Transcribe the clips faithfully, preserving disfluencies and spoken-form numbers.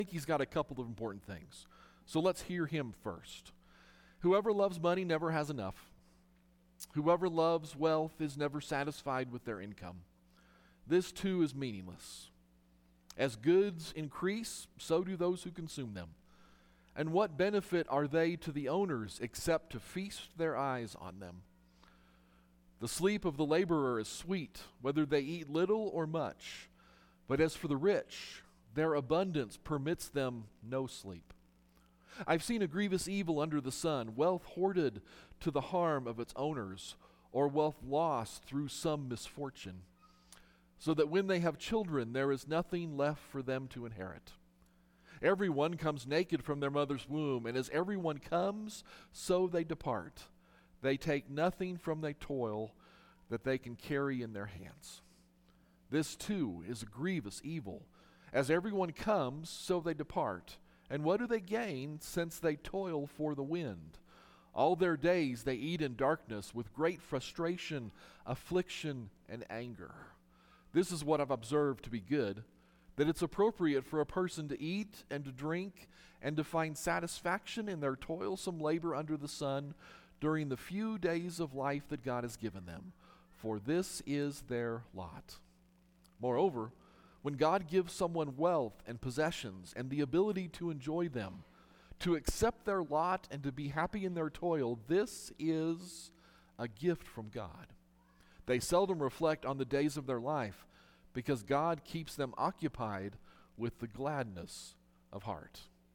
think he's got a couple of important things. So let's hear him first. Whoever loves money never has enough. Whoever loves wealth is never satisfied with their income. This too is meaningless. As goods increase, so do those who consume them. And what benefit are they to the owners except to feast their eyes on them? The sleep of the laborer is sweet, whether they eat little or much. But as for the rich, their abundance permits them no sleep. I've seen a grievous evil under the sun, wealth hoarded to the harm of its owners, or wealth lost through some misfortune, so that when they have children, there is nothing left for them to inherit. Everyone comes naked from their mother's womb, and as everyone comes, so they depart. They take nothing from their toil that they can carry in their hands. This too is a grievous evil. As everyone comes, so they depart. And what do they gain since they toil for the wind? All their days they eat in darkness with great frustration, affliction, and anger. This is what I've observed to be good, that it's appropriate for a person to eat and to drink and to find satisfaction in their toilsome labor under the sun during the few days of life that God has given them, for this is their lot. Moreover, when God gives someone wealth and possessions and the ability to enjoy them, to accept their lot and to be happy in their toil, this is a gift from God. They seldom reflect on the days of their life because God keeps them occupied with the gladness of heart.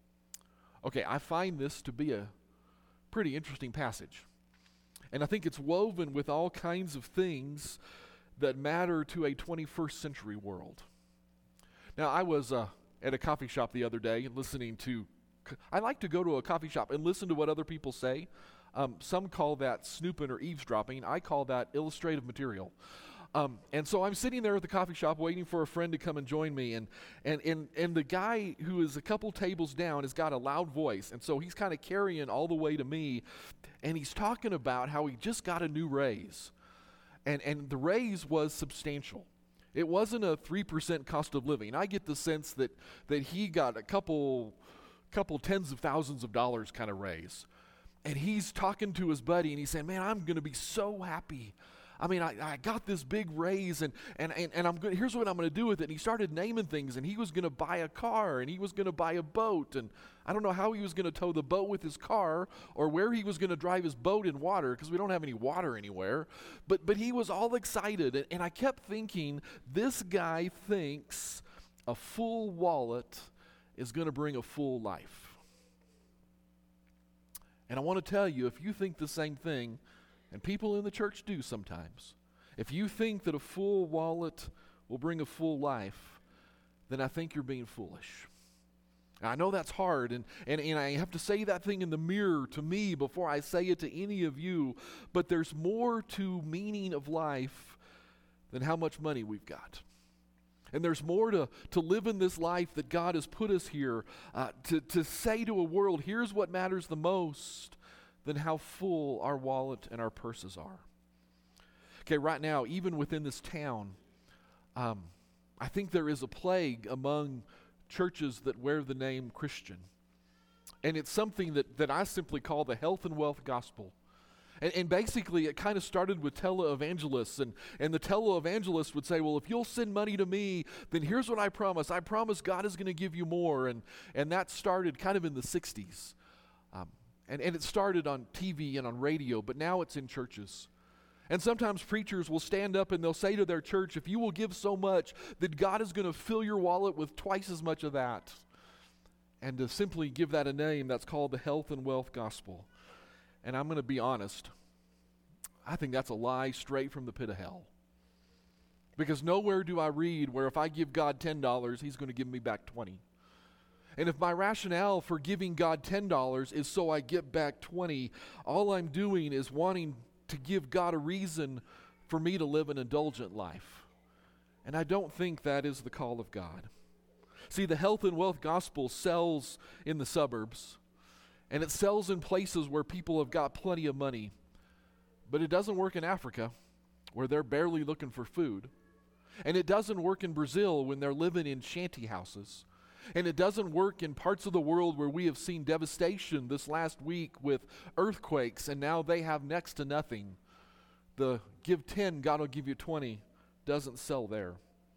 Okay, I find this to be a pretty interesting passage. And I think it's woven with all kinds of things that matter to a twenty-first century world. Now, I was uh, at a coffee shop the other day listening to, I like to go to a coffee shop and listen to what other people say. Um, some call that snooping or eavesdropping. I call that illustrative material. Um, and so I'm sitting there at the coffee shop waiting for a friend to come and join me. And, and, and, and the guy who is a couple tables down has got a loud voice. And so he's kind of carrying all the way to me. And he's talking about how he just got a new raise. And, and the raise was substantial. It wasn't a three percent cost of living. I get the sense that, that he got a couple, couple tens of thousands of dollars kind of raise. And he's talking to his buddy and he's saying, man, I'm going to be so happy. I mean, I, I got this big raise and, and, and, and I'm gonna, here's what I'm going to do with it. And he started naming things, and he was going to buy a car, and he was going to buy a boat. And I don't know how he was going to tow the boat with his car or where he was going to drive his boat in water because we don't have any water anywhere. But, but he was all excited. And, and I kept thinking, this guy thinks a full wallet is going to bring a full life. And I want to tell you, if you think the same thing, and people in the church do sometimes, if you think that a full wallet will bring a full life, then I think you're being foolish. And I know that's hard, and, and, and I have to say that thing in the mirror to me before I say it to any of you, but there's more to meaning of life than how much money we've got. And there's more to, to live in this life that God has put us here, uh, to, to say to a world, here's what matters the most, than how full our wallet and our purses are. Okay, right now, even within this town, um, I think there is a plague among churches that wear the name Christian. And it's something that, that I simply call the health and wealth gospel. And, and basically, it kind of started with televangelists, and, and the televangelists would say, well, if you'll send money to me, then here's what I promise. I promise God is going to give you more. And, and that started kind of in the sixties. Um, and, and it started on T V and on radio, but now it's in churches. And sometimes preachers will stand up and they'll say to their church, if you will give so much, that God is going to fill your wallet with twice as much of that. And to simply give that a name, that's called the health and wealth gospel. And I'm going to be honest, I think that's a lie straight from the pit of hell. Because nowhere do I read where if I give God ten dollars, he's going to give me back twenty. And if my rationale for giving God ten dollars is so I get back twenty, all I'm doing is wanting to give God a reason for me to live an indulgent life. And I don't think that is the call of God. See, the health and wealth gospel sells in the suburbs, and it sells in places where people have got plenty of money. But it doesn't work in Africa, where they're barely looking for food. And it doesn't work in Brazil when they're living in shanty houses. And it doesn't work in parts of the world where we have seen devastation this last week with earthquakes, and now they have next to nothing. The give ten, God will give you twenty doesn't sell there.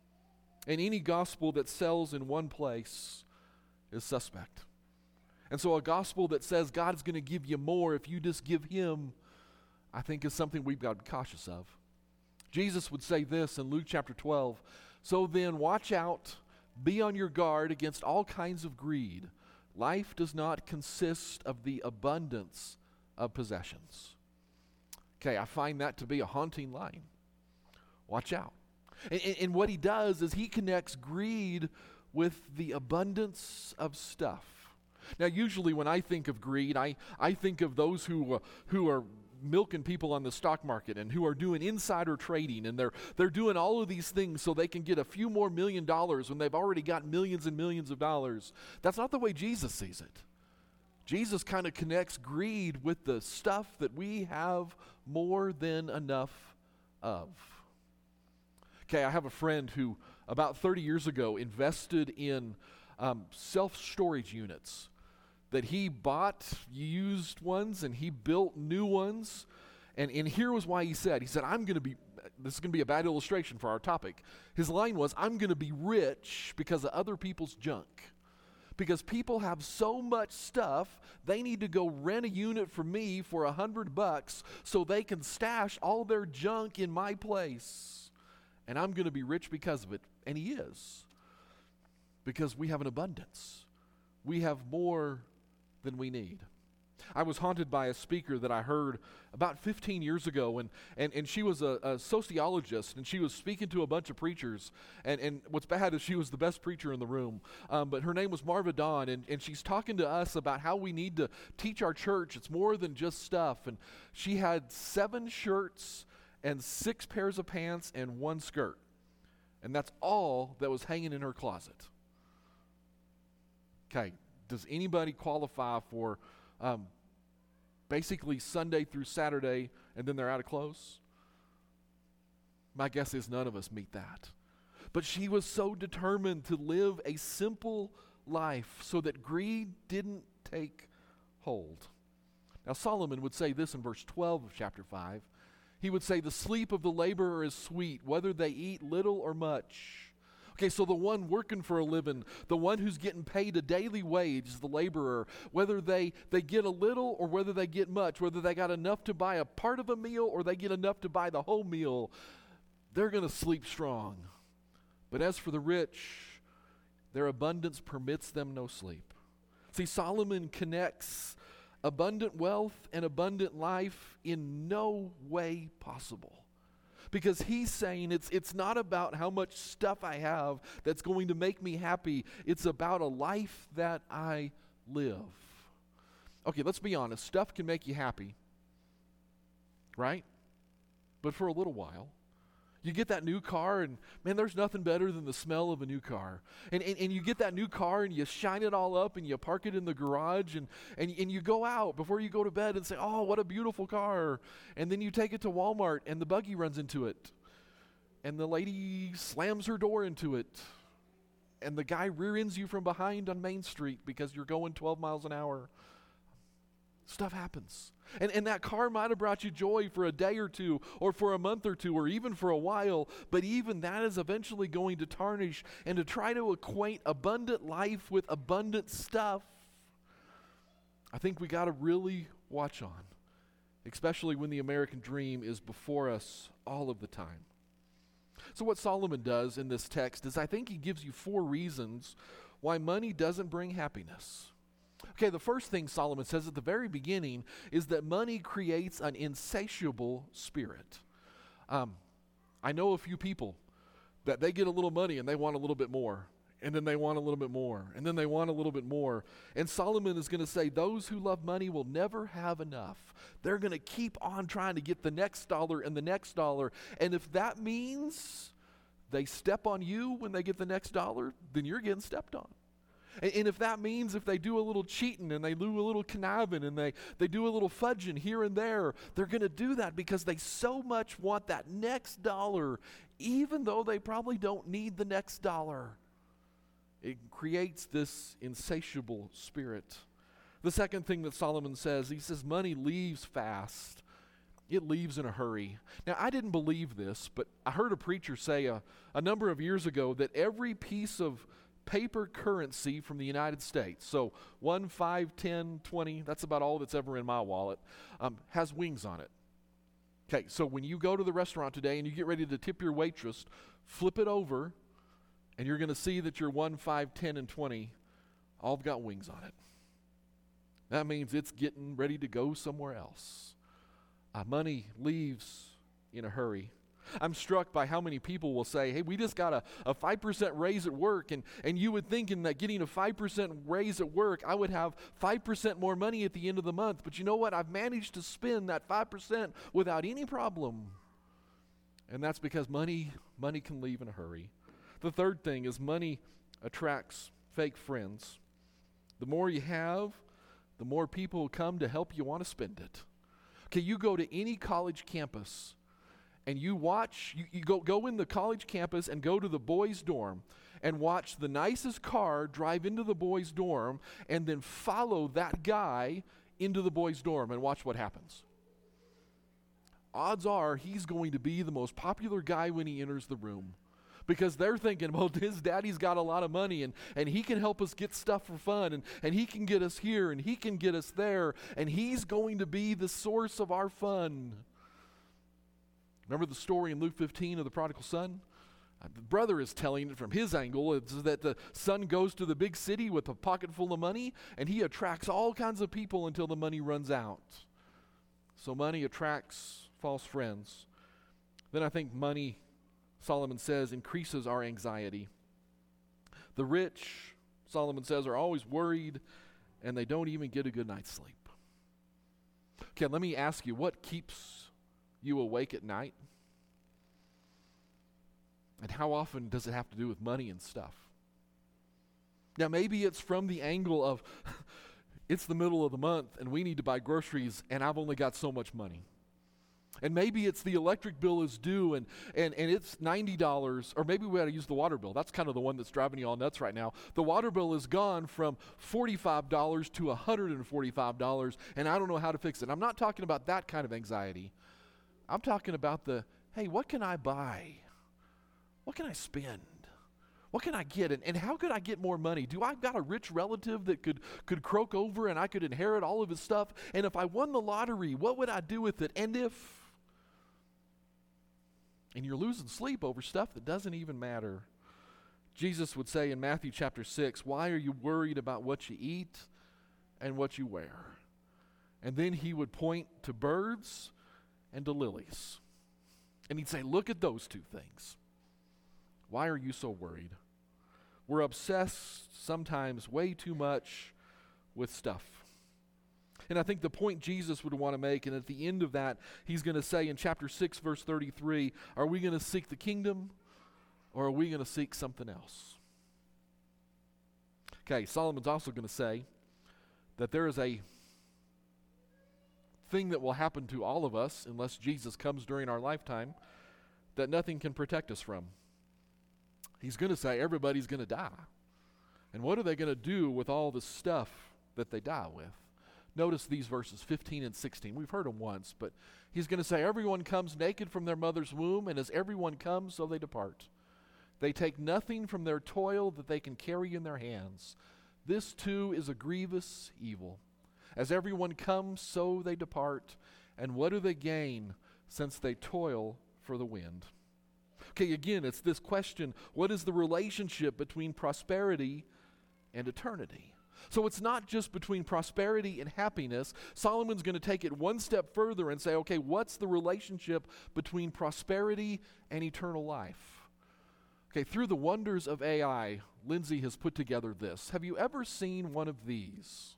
And any gospel that sells in one place is suspect. And so a gospel that says God's going to give you more if you just give Him, I think is something we've got to be cautious of. Jesus would say this in Luke chapter twelve, "So then watch out, be on your guard against all kinds of greed. Life does not consist of the abundance of possessions." Okay, I find that to be a haunting line. Watch out. And, and, and what he does is he connects greed with the abundance of stuff. Now, usually when I think of greed, I, I think of those who uh, who are milking people on the stock market and who are doing insider trading, and they're they're doing all of these things so they can get a few more million dollars when they've already got millions and millions of dollars. That's not the way Jesus sees it. Jesus kind of connects greed with the stuff that we have more than enough of. Okay, I have a friend who about thirty years ago invested in um, self-storage units. That he bought used ones and he built new ones. And, and here was why he said, he said, I'm going to be, this is going to be a bad illustration for our topic. His line was, I'm going to be rich because of other people's junk. Because people have so much stuff, they need to go rent a unit from me for a hundred bucks so they can stash all their junk in my place. And I'm going to be rich because of it. And he is. Because we have an abundance. We have more than we need. I was haunted by a speaker that I heard about fifteen years ago, and, and, and she was a, a sociologist, and she was speaking to a bunch of preachers, and, and what's bad is she was the best preacher in the room, um, but her name was Marva Dawn, and, and she's talking to us about how we need to teach our church. It's more than just stuff, and she had seven shirts and six pairs of pants and one skirt, and that's all that was hanging in her closet. Okay. Does anybody qualify for um, basically Sunday through Saturday and then they're out of clothes? My guess is none of us meet that. But she was so determined to live a simple life so that greed didn't take hold. Now Solomon would say this in verse twelve of chapter five. He would say, the sleep of the laborer is sweet, whether they eat little or much. Okay, so the one working for a living, the one who's getting paid a daily wage, the laborer, whether they, they get a little or whether they get much, whether they got enough to buy a part of a meal or they get enough to buy the whole meal, they're going to sleep strong. But as for the rich, their abundance permits them no sleep. See, Solomon connects abundant wealth and abundant life in no way possible. Because he's saying it's it's not about how much stuff I have that's going to make me happy. It's about a life that I live. Okay, let's be honest. Stuff can make you happy, right? But for a little while. You get that new car, and man, there's nothing better than the smell of a new car. And, and and you get that new car, and you shine it all up, and you park it in the garage, and, and, and you go out before you go to bed and say, oh, what a beautiful car. And then you take it to Walmart, and the buggy runs into it. And the lady slams her door into it. And the guy rear ends you from behind on Main Street because you're going twelve miles an hour. Stuff happens. And, and that car might have brought you joy for a day or two, or for a month or two, or even for a while, but even that is eventually going to tarnish. And to try to equate abundant life with abundant stuff, I think we got to really watch on, especially when the American dream is before us all of the time. So what Solomon does in this text is I think he gives you four reasons why money doesn't bring happiness. Okay, the first thing Solomon says at the very beginning is that money creates an insatiable spirit. Um, I know a few people that they get a little money and they want a little bit more, and then they want a little bit more, and then they want a little bit more. And Solomon is going to say those who love money will never have enough. They're going to keep on trying to get the next dollar and the next dollar. And if that means they step on you when they get the next dollar, then you're getting stepped on. And if that means if they do a little cheating and they do a little conniving and they, they do a little fudging here and there, they're going to do that because they so much want that next dollar, even though they probably don't need the next dollar. It creates this insatiable spirit. The second thing that Solomon says, he says money leaves fast. It leaves in a hurry. Now, I didn't believe this, but I heard a preacher say a, a number of years ago that every piece of paper currency from the United States, so one, five, ten, twenty, that's about all that's ever in my wallet, um, has wings on it. Okay, so when you go to the restaurant today and you get ready to tip your waitress, flip it over, and you're going to see that your one, five, ten, and twenty all have got wings on it. That means it's getting ready to go somewhere else. Uh, money leaves in a hurry. I'm struck by how many people will say, hey, we just got a, a five percent raise at work, and, and you would think in that getting a five percent raise at work, I would have five percent more money at the end of the month. But you know what? I've managed to spend that five percent without any problem. And that's because money, money can leave in a hurry. The third thing is money attracts fake friends. The more you have, the more people come to help you want to spend it. Okay, you go to any college campus and you watch, you, you go, go in the college campus and go to the boys' dorm and watch the nicest car drive into the boys' dorm and then follow that guy into the boys' dorm and watch what happens. Odds are he's going to be the most popular guy when he enters the room, because they're thinking, well, his daddy's got a lot of money, and, and he can help us get stuff for fun, and, and he can get us here, and he can get us there, and he's going to be the source of our fun. Remember the story in Luke fifteen of the prodigal son? Uh, the brother is telling it from his angle. It's that the son goes to the big city with a pocket full of money, and he attracts all kinds of people until the money runs out. So money attracts false friends. Then I think money, Solomon says, increases our anxiety. The rich, Solomon says, are always worried, and they don't even get a good night's sleep. Okay, let me ask you, what keeps you awake at night? And how often does it have to do with money and stuff? Now, maybe it's from the angle of, it's the middle of the month, and we need to buy groceries, and I've only got so much money. And maybe it's the electric bill is due, and, and, and it's ninety dollars, or maybe we ought to use the water bill. That's kind of the one that's driving you all nuts right now. The water bill is gone from forty-five dollars to one hundred forty-five dollars, and I don't know how to fix it. I'm not talking about that kind of anxiety. I'm talking about the, hey, what can I buy? What can I spend? What can I get? And, and how could I get more money? Do I got a rich relative that could, could croak over and I could inherit all of his stuff? And if I won the lottery, what would I do with it? And if... And you're losing sleep over stuff that doesn't even matter. Jesus would say in Matthew chapter six, why are you worried about what you eat and what you wear? And then he would point to birds and to lilies. And he'd say, look at those two things. Why are you so worried? We're obsessed sometimes way too much with stuff. And I think the point Jesus would want to make, and at the end of that, he's going to say in chapter six, verse thirty-three, are we going to seek the kingdom, or are we going to seek something else? Okay, Solomon's also going to say that there is a thing that will happen to all of us unless Jesus comes during our lifetime that nothing can protect us from. He's going to say everybody's going to die. And what are they going to do with all the stuff that they die with? Notice these verses fifteen and sixteen. We've heard them once, but he's going to say, everyone comes naked from their mother's womb, and as everyone comes, so they depart. They take nothing from their toil that they can carry in their hands. This too is a grievous evil. As everyone comes, so they depart. And what do they gain since they toil for the wind? Okay, again, it's this question, what is the relationship between prosperity and eternity? So it's not just between prosperity and happiness. Solomon's going to take it one step further and say, okay, what's the relationship between prosperity and eternal life? Okay, through the wonders of A I, Lindsay has put together this. Have you ever seen one of these?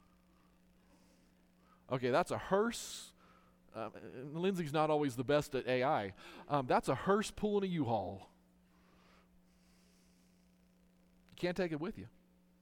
Okay, that's a hearse. Uh, Lindsay's not always the best at A I. Um, that's a hearse pulling a U-Haul. You can't take it with you.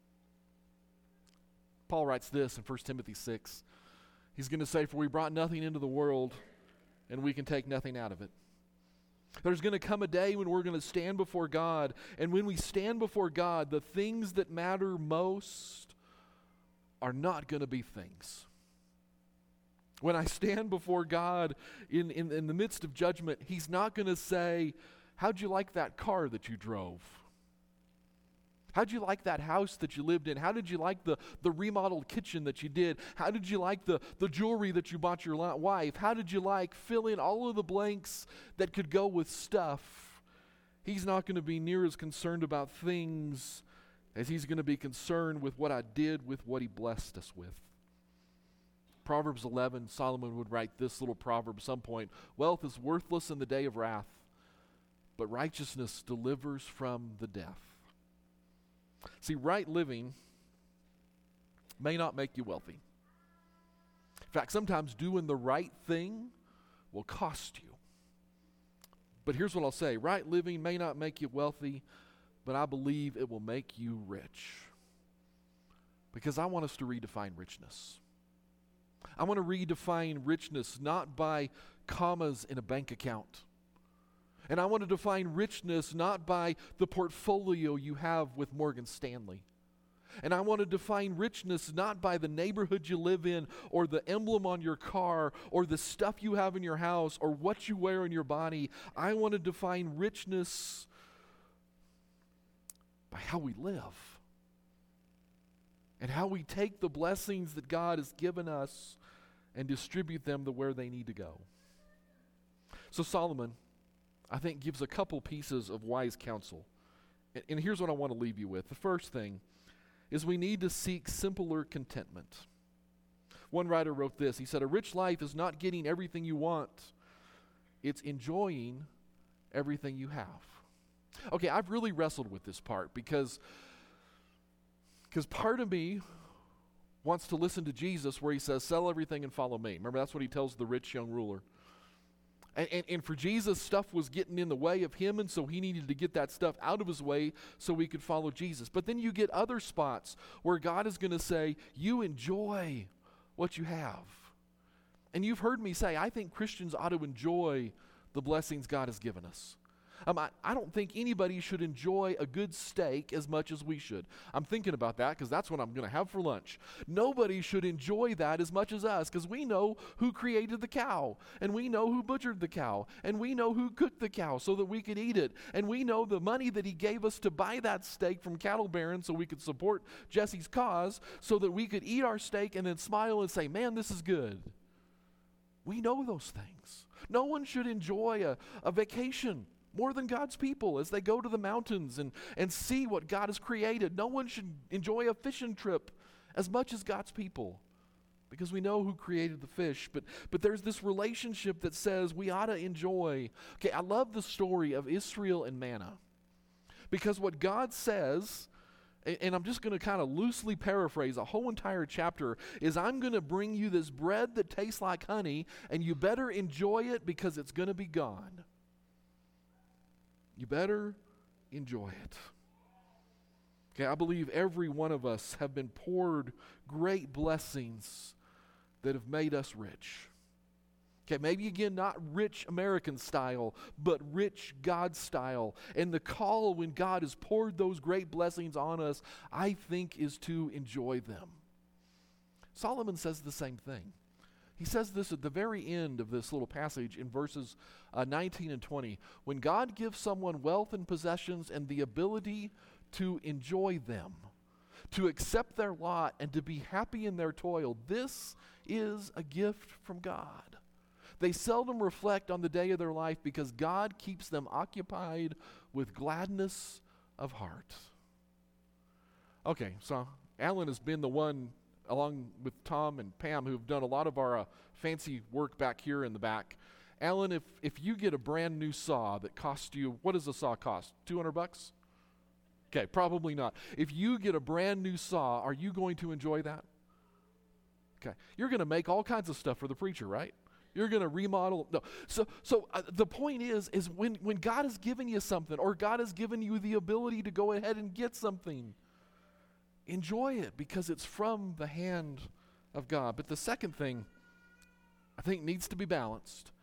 Paul writes this in First Timothy six. He's going to say, for we brought nothing into the world, and we can take nothing out of it. There's going to come a day when we're going to stand before God, and when we stand before God, the things that matter most are not going to be things. When I stand before God in, in, in the midst of judgment, He's not going to say, how'd you like that car that you drove? How'd you like that house that you lived in? How did you like the, the remodeled kitchen that you did? How did you like the, the jewelry that you bought your li- wife? How did you like fill in all of the blanks that could go with stuff? He's not going to be near as concerned about things as He's going to be concerned with what I did with what He blessed us with. Proverbs eleven, Solomon would write this little proverb at some point: wealth is worthless in the day of wrath, but righteousness delivers from the death. See, right living may not make you wealthy. In fact, sometimes doing the right thing will cost you. But here's what I'll say: right living may not make you wealthy, but I believe it will make you rich. Because I want us to redefine richness. I want to redefine richness not by commas in a bank account. And I want to define richness not by the portfolio you have with Morgan Stanley. And I want to define richness not by the neighborhood you live in, or the emblem on your car, or the stuff you have in your house, or what you wear in your body. I want to define richness by how we live. And how we take the blessings that God has given us and distribute them to where they need to go. So Solomon, I think, gives a couple pieces of wise counsel. And, and here's what I want to leave you with. The first thing is we need to seek simpler contentment. One writer wrote this. He said, a rich life is not getting everything you want. It's enjoying everything you have. Okay, I've really wrestled with this part because, because part of me wants to listen to Jesus where He says, sell everything and follow me. Remember, that's what He tells the rich young ruler. And, and, and for Jesus, stuff was getting in the way of Him, and so He needed to get that stuff out of His way so He could follow Jesus. But then you get other spots where God is going to say, you enjoy what you have. And you've heard me say, I think Christians ought to enjoy the blessings God has given us. Um, I, I don't think anybody should enjoy a good steak as much as we should. I'm thinking about that because that's what I'm going to have for lunch. Nobody should enjoy that as much as us because we know who created the cow, and we know who butchered the cow, and we know who cooked the cow so that we could eat it, and we know the money that He gave us to buy that steak from Cattle Baron so we could support Jesse's cause, so that we could eat our steak and then smile and say, man, this is good. We know those things. No one should enjoy a, a vacation more than God's people as they go to the mountains and, and see what God has created. No one should enjoy a fishing trip as much as God's people because we know who created the fish. But, but there's this relationship that says we ought to enjoy. Okay, I love the story of Israel and manna because what God says, and, and I'm just going to kind of loosely paraphrase a whole entire chapter, is I'm going to bring you this bread that tastes like honey, and you better enjoy it because it's going to be gone. You better enjoy it. Okay, I believe every one of us have been poured great blessings that have made us rich. Okay, maybe again, not rich American style, but rich God style. And the call when God has poured those great blessings on us, I think, is to enjoy them. Solomon says the same thing. He says this at the very end of this little passage in verses uh, nineteen and twenty. When God gives someone wealth and possessions and the ability to enjoy them, to accept their lot and to be happy in their toil, this is a gift from God. They seldom reflect on the day of their life because God keeps them occupied with gladness of heart. Okay, so Alan has been the one, along with Tom and Pam, who've done a lot of our uh, fancy work back here in the back. Alan, if, if you get a brand new saw that costs you, what does a saw cost? two hundred bucks? Okay, probably not. If you get a brand new saw, are you going to enjoy that? Okay, you're going to make all kinds of stuff for the preacher, right? You're going to remodel. No. So so uh, the point is, is when, when God has given you something, or God has given you the ability to go ahead and get something, enjoy it because it's from the hand of God. But the second thing I think needs to be balanced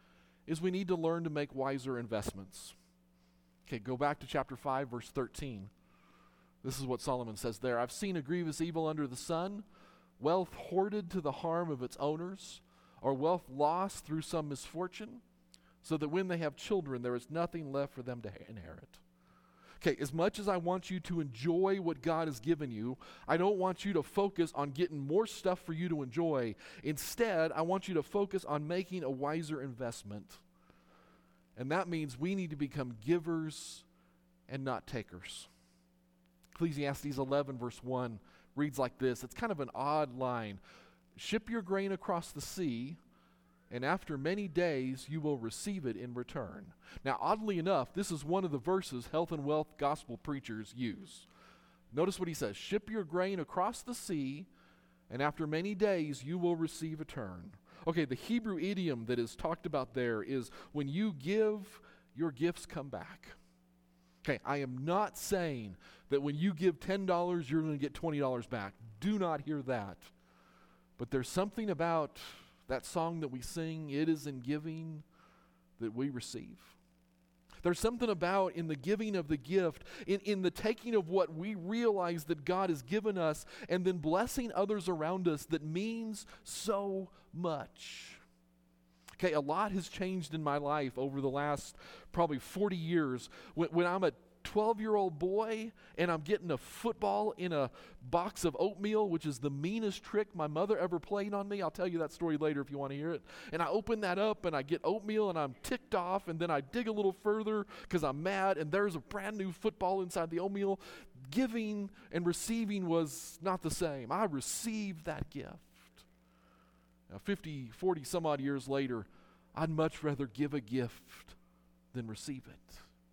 is we need to learn to make wiser investments. Okay, go back to chapter five, verse thirteen. This is what Solomon says there. I've seen a grievous evil under the sun, wealth hoarded to the harm of its owners, or wealth lost through some misfortune, so that when they have children, there is nothing left for them to inherit. Okay, as much as I want you to enjoy what God has given you, I don't want you to focus on getting more stuff for you to enjoy. Instead, I want you to focus on making a wiser investment. And that means we need to become givers and not takers. Ecclesiastes eleven, verse one reads like this. It's kind of an odd line. Ship your grain across the sea, and after many days you will receive it in return. Now, oddly enough, this is one of the verses health and wealth gospel preachers use. Notice what he says. Ship your grain across the sea, and after many days you will receive a return. Okay, the Hebrew idiom that is talked about there is when you give, your gifts come back. Okay, I am not saying that when you give ten dollars, you're going to get twenty dollars back. Do not hear that. But there's something about that song that we sing, it is in giving that we receive. There's something about in the giving of the gift, in, in the taking of what we realize that God has given us, and then blessing others around us that means so much. Okay, a lot has changed in my life over the last probably forty years. When, when I'm a twelve-year-old boy and I'm getting a football in a box of oatmeal, which is the meanest trick my mother ever played on me. I'll tell you that story later if you want to hear it. And I open that up and I get oatmeal and I'm ticked off, and then I dig a little further because I'm mad, and there's a brand new football inside the oatmeal. Giving and receiving was not the same. I received that gift. Now, fifty, forty some odd years later, I'd much rather give a gift than receive it.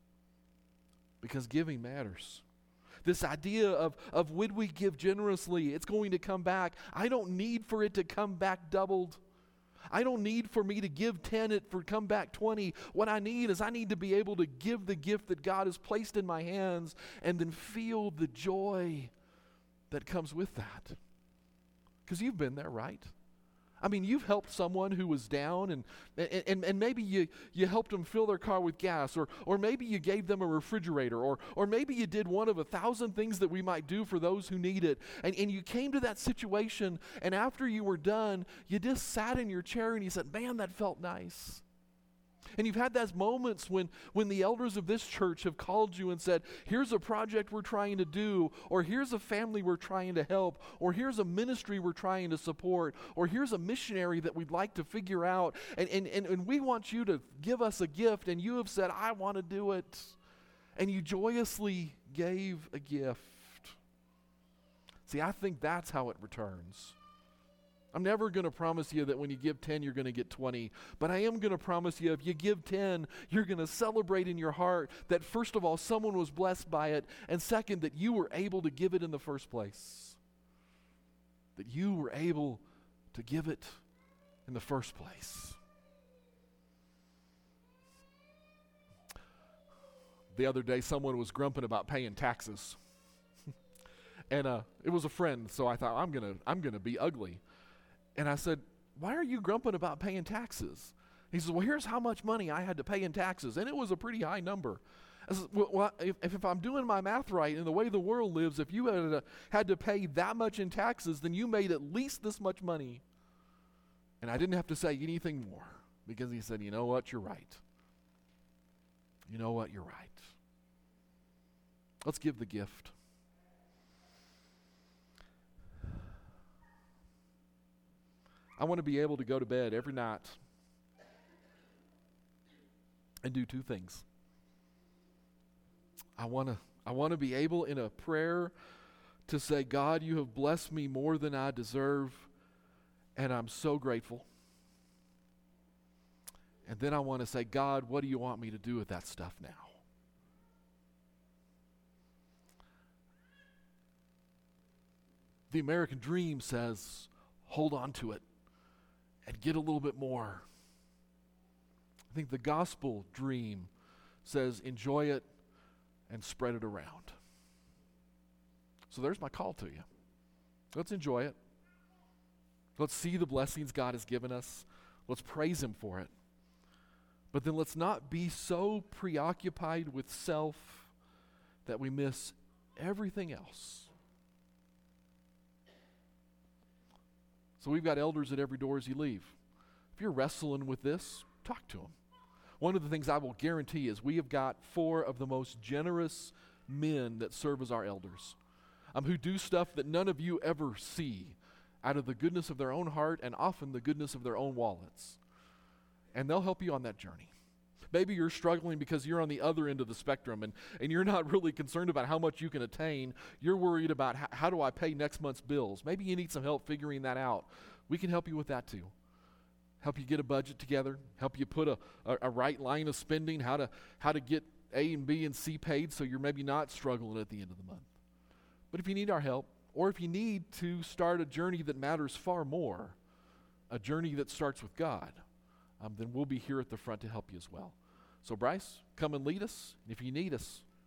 Because giving matters. This idea of, of when we give generously, it's going to come back. I don't need for it to come back doubled. I don't need for me to give ten it for come back twenty. What I need is I need to be able to give the gift that God has placed in my hands and then feel the joy that comes with that. Because you've been there, right? I mean, you've helped someone who was down, and and, and maybe you, you helped them fill their car with gas, or or maybe you gave them a refrigerator, or or maybe you did one of a thousand things that we might do for those who need it. And, and you came to that situation, and after you were done, you just sat in your chair and you said, man, that felt nice. And you've had those moments when, when the elders of this church have called you and said, here's a project we're trying to do, or here's a family we're trying to help, or here's a ministry we're trying to support, or here's a missionary that we'd like to figure out, and, and, and, and we want you to give us a gift, and you have said, I want to do it. And you joyously gave a gift. See, I think that's how it returns. I'm never going to promise you that when you give ten, you're going to get twenty. But I am going to promise you if you give ten, you're going to celebrate in your heart that first of all, someone was blessed by it. And second, that you were able to give it in the first place. That you were able to give it in the first place. The other day, someone was grumping about paying taxes. and uh, it was a friend, so I thought, I'm going to I'm going to be ugly. And I said, why are you grumping about paying taxes? He says, well, here's how much money I had to pay in taxes. And it was a pretty high number. I said, well, well if, if I'm doing my math right, in the way the world lives, if you had to, had to pay that much in taxes, then you made at least this much money. And I didn't have to say anything more because he said, you know what, you're right. You know what, you're right. Let's give the gift. I want to be able to go to bed every night and do two things. I want to I want to be able in a prayer to say, God, you have blessed me more than I deserve, and I'm so grateful. And then I want to say, God, what do you want me to do with that stuff now? The American dream says, hold on to it and get a little bit more. I think the gospel dream says enjoy it and spread it around. So there's my call to you. Let's enjoy it. Let's see the blessings God has given us. Let's praise Him for it. But then let's not be so preoccupied with self that we miss everything else. So we've got elders at every door as you leave. If you're wrestling with this, talk to them. One of the things I will guarantee is we have got four of the most generous men that serve as our elders, um, who do stuff that none of you ever see out of the goodness of their own heart and often the goodness of their own wallets. And they'll help you on that journey. Maybe you're struggling because you're on the other end of the spectrum and, and you're not really concerned about how much you can attain. You're worried about how, how do I pay next month's bills. Maybe you need some help figuring that out. We can help you with that too. Help you get a budget together, help you put a, a, a right line of spending, how to how to get A and B and C paid so you're maybe not struggling at the end of the month. But if you need our help, or if you need to start a journey that matters far more, a journey that starts with God, um, then we'll be here at the front to help you as well. So Bryce, come and lead us. If you need us,